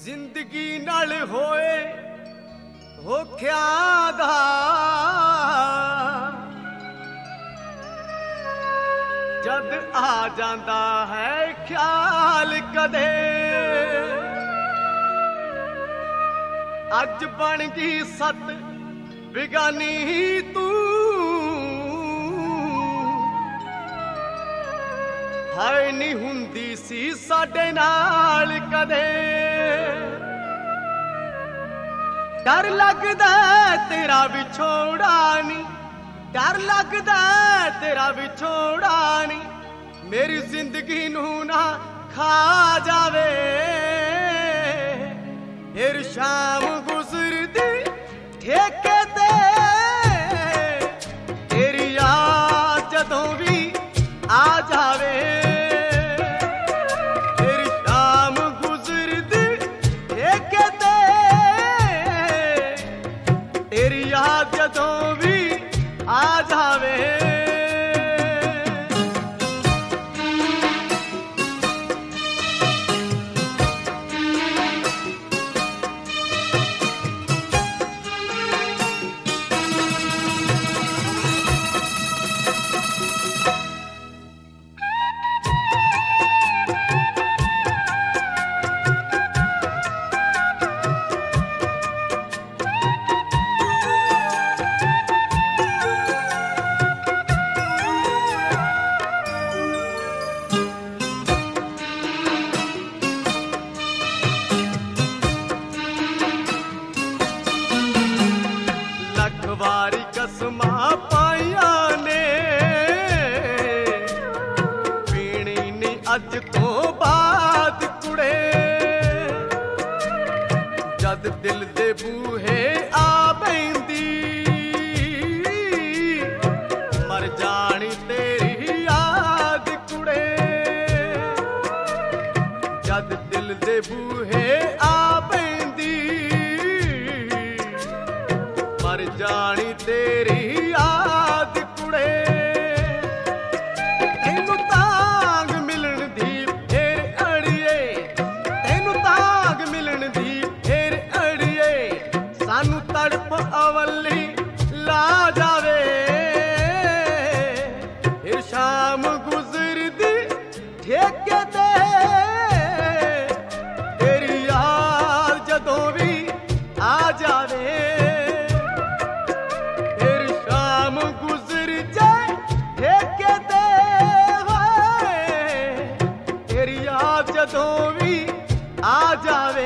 जिंदगी नाल होए धोख्या दा जद आ जांदा है ख्याल कदे अज बन गई सत बिगानी तू हाय नहीं हुंदी सी साडे नाल कदे डर लगदा तेरा विछोड़ा नी डर लगदा तेरा विछोड़ा नी मेरी जिंदगी नू ना खा जावे फिर शाम गुजरदी ठेके ते तेरी याद जदों भी आ जावे फिर शाम गुजरदी ठेके ते तेरी याद जदों भी आ जावे वारी कसमा पाइया ने पीनी नहीं अज तो बाद कुड़े जद दिल दे बूहे आ बैंदी मर जानी तेरी याद कुड़े जद दिल दे बूहे आ बैंदी मर जानी तेरी याद कुड़े तेनू तांग मिलन दी फिर अड़िए तेनू तांग मिलन दी फिर अड़िए सानू तड़प अवली ला जावे फिर शाम गुजरदी ठेके ते तेरी याद जदों भी आ जावे जदों भी आ जावे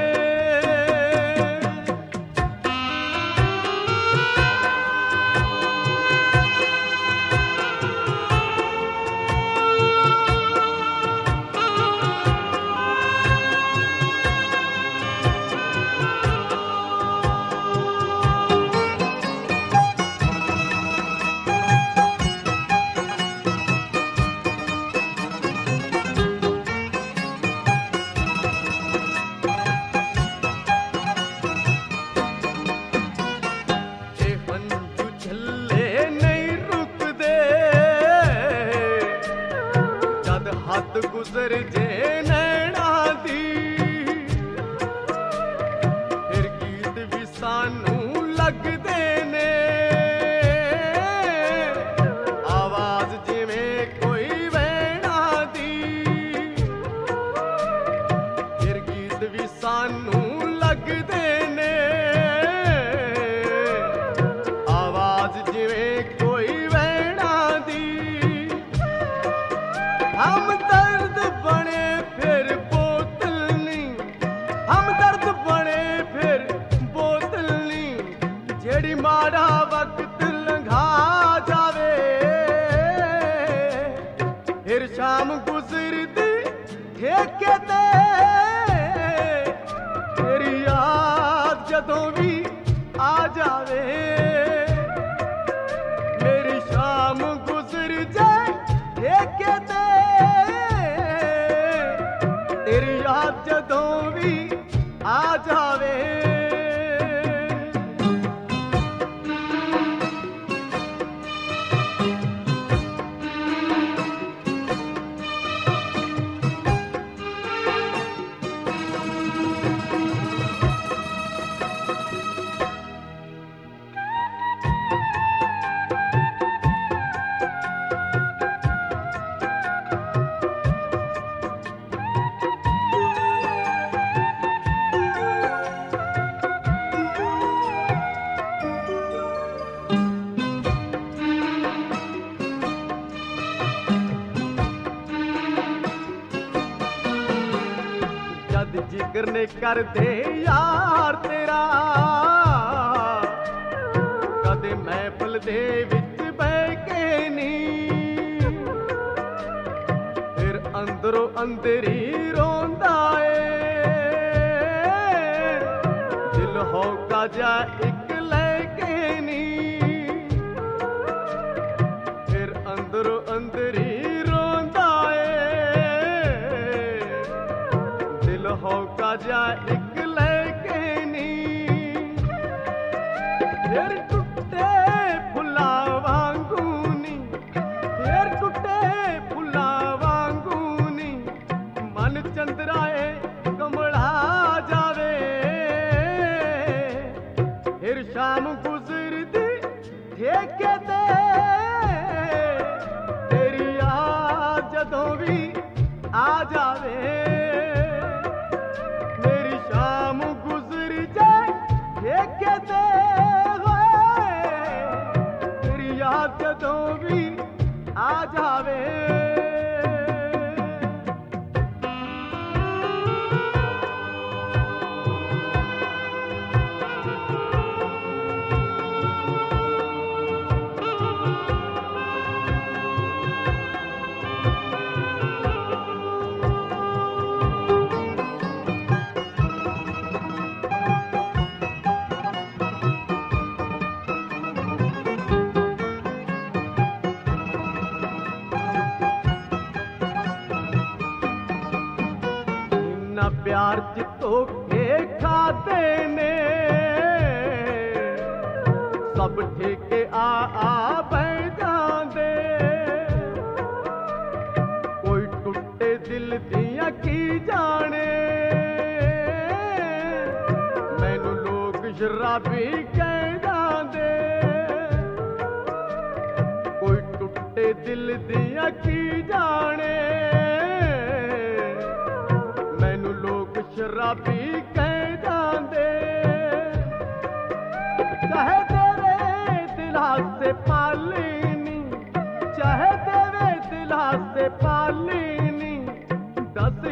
हद गुजर जे नैना दी फिर गीत भी सानू लगदे ने आवाज जिवें कोई वैणा दी फिर गीत भी सानू लगदे ने आवाज जिवें कोई वैणा दी हम दर्द बने फिर बोतल नहीं हम दर्द बने फिर बोतल नहीं जेड़ी माड़ा वक्त लंघा जावे फिर शाम गुजरदी ठेके ते तेरी याद जदों भी आ जावे मेरी शाम गुजर जाए ठेके ते तेरी याद जदों भी आ जावे जद जिक्र ने कर दे यार तेरा कदे महफिल दे विच बह के नी फिर अंदरों अंदर ही रोंदा ए दिल होका जा एक लेके नी फिर अंदरों अंदर ही रोंदा ए दिल होका जा एक लेके नी फिर टुटे फुला वांगूनी फिर टुटे फुला वांगूनी मन चंद्राए कमला जावे फिर शाम गुजरदी ठेके ते तेरी याद जदों भी आ जावे मेरी शाम गुजर जाए ठेके ते तेरी याद जदों भी आ जावे प्यार जितो के खाते ने सब ठेके आ बह जांदे कोई टुटे दिल दियां की जाने मैनू लोग शराबी कह जांदे कोई टुटे दिल दियां की जाने शराबी कह जांदे चाहे तेरे दिला से पालिनी चाहे तेरे दिला से पालिनी दस